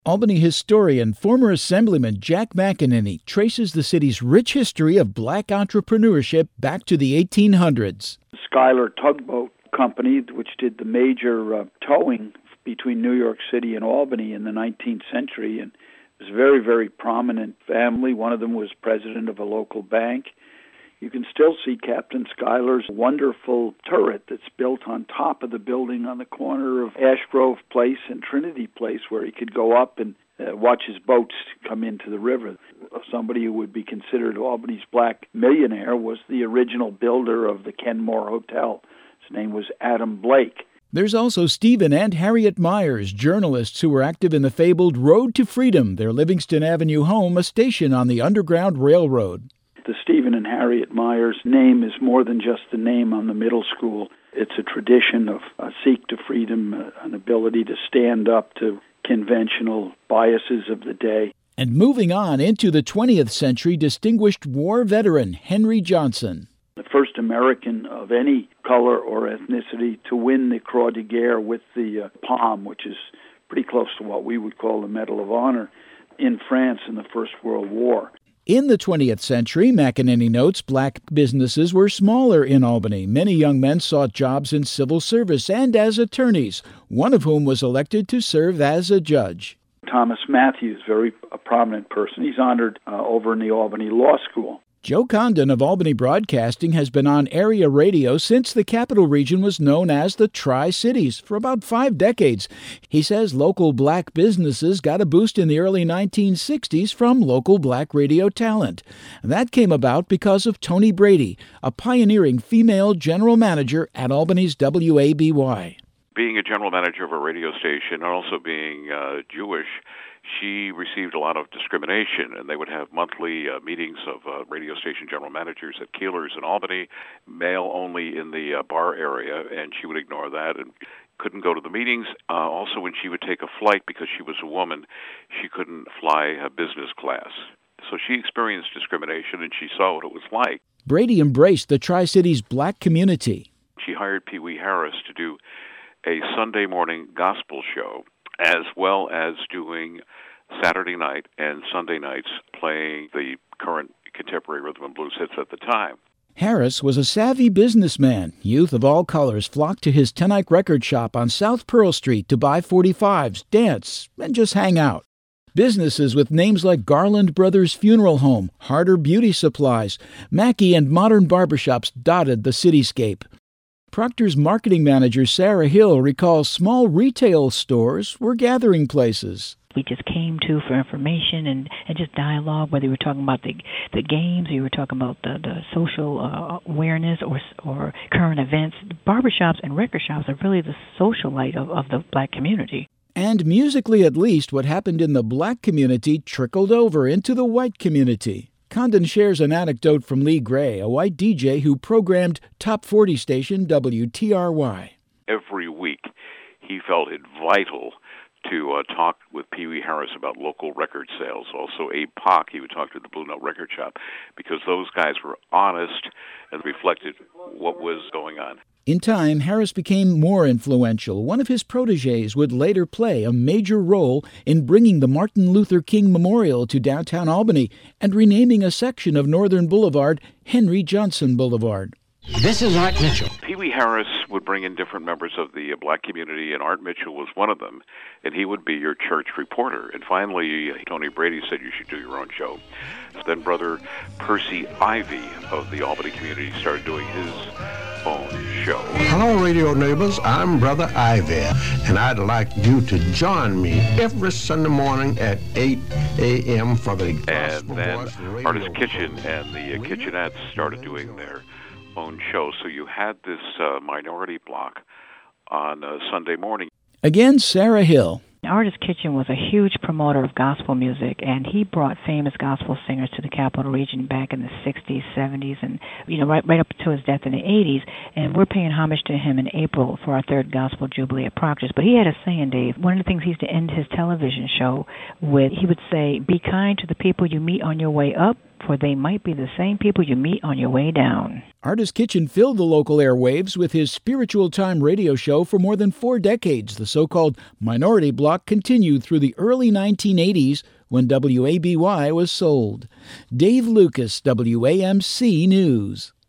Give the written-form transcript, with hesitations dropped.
Albany historian, former Assemblyman Jack McEnany traces the city's rich history of black entrepreneurship back to the 1800s. Schuyler Tugboat Company, which did the major towing between New York City and Albany in the 19th century, and it was a very, very prominent family. One of them was president of a local bank. You can still see Captain Schuyler's wonderful turret that's built on top of the building on the corner of Ashgrove Place and Trinity Place, where he could go up and watch his boats come into the river. Somebody who would be considered Albany's black millionaire was the original builder of the Kenmore Hotel. His name was Adam Blake. There's also Stephen and Harriet Myers, journalists who were active in the fabled Road to Freedom, their Livingston Avenue home, a station on the Underground Railroad. The Stephen and Harriet Myers name is more than just the name on the middle school. It's a tradition of seek to freedom, an ability to stand up to conventional biases of the day. And moving on into the 20th century, distinguished war veteran Henry Johnson. The first American of any color or ethnicity to win the Croix de Guerre with the Palm, which is pretty close to what we would call the Medal of Honor, in France in the First World War. In the 20th century, McEnany notes, black businesses were smaller in Albany. Many young men sought jobs in civil service and as attorneys, one of whom was elected to serve as a judge. Thomas Matthews, very prominent person. He's honored over in the Albany Law School. Joe Condon of Albany Broadcasting has been on area radio since the capital region was known as the Tri-Cities for about 5 decades. He says local black businesses got a boost in the early 1960s from local black radio talent. That came about because of Tony Brady, a pioneering female general manager at Albany's WABY. Being a general manager of a radio station and also being Jewish, she received a lot of discrimination, and they would have monthly meetings of radio station general managers at Keeler's in Albany, male only in the bar area, and she would ignore that and couldn't go to the meetings. Also, when she would take a flight, because she was a woman, she couldn't fly business class. So she experienced discrimination, and she saw what it was like. Brady embraced the Tri-Cities black community. She hired Pee Wee Harris to do a Sunday morning gospel show, as well as doing Saturday night and Sunday nights playing the current contemporary rhythm and blues hits at the time. Harris was a savvy businessman. Youth of all colors flocked to his Tenike record shop on South Pearl Street to buy 45s, dance, and just hang out. Businesses with names like Garland Brothers Funeral Home, Harder Beauty Supplies, Mackey and Modern Barbershops dotted the cityscape. Proctor's marketing manager, Sarah Hill, recalls small retail stores were gathering places. We just came to for information and just dialogue, whether you were talking about the games or you were talking about the social awareness or current events. Barbershops and record shops are really the socialite of the black community. And musically at least, what happened in the black community trickled over into the white community. Condon shares an anecdote from Lee Gray, a white DJ who programmed Top 40 station WTRY. Every week, he felt it vital to talk with Pee Wee Harris about local record sales. Also, Abe Pock, he would talk to the Blue Note Record Shop, because those guys were honest and reflected what was going on. In time, Harris became more influential. One of his protégés would later play a major role in bringing the Martin Luther King Memorial to downtown Albany and renaming a section of Northern Boulevard Henry Johnson Boulevard. This is Art Mitchell. Pee Wee Harris would bring in different members of the black community, and Art Mitchell was one of them, and he would be your church reporter. And finally, Tony Brady said you should do your own show. Then Brother Percy Ivy of the Albany community started doing his own show. Hello, radio neighbors. I'm Brother Ivy, and I'd like you to join me every Sunday morning at 8 a.m. for the Gospel Voice then Artist Kitchen and the Kitchenettes started doing their own show. So you had this minority block on Sunday morning. Again, Sarah Hill. Artist Kitchen was a huge promoter of gospel music, and he brought famous gospel singers to the Capital Region back in the 60s, 70s, and right up to his death in the 80s. And we're paying homage to him in April for our third Gospel Jubilee at Proctor's. But he had a saying, Dave. One of the things he used to end his television show with, he would say, "Be kind to the people you meet on your way up, for they might be the same people you meet on your way down. Artist Kitchen filled the local airwaves with his Spiritual Time radio show for more than 4 decades. The so-called Minority Block continued through the early 1980s when WABY was sold. Dave Lucas, WAMC News.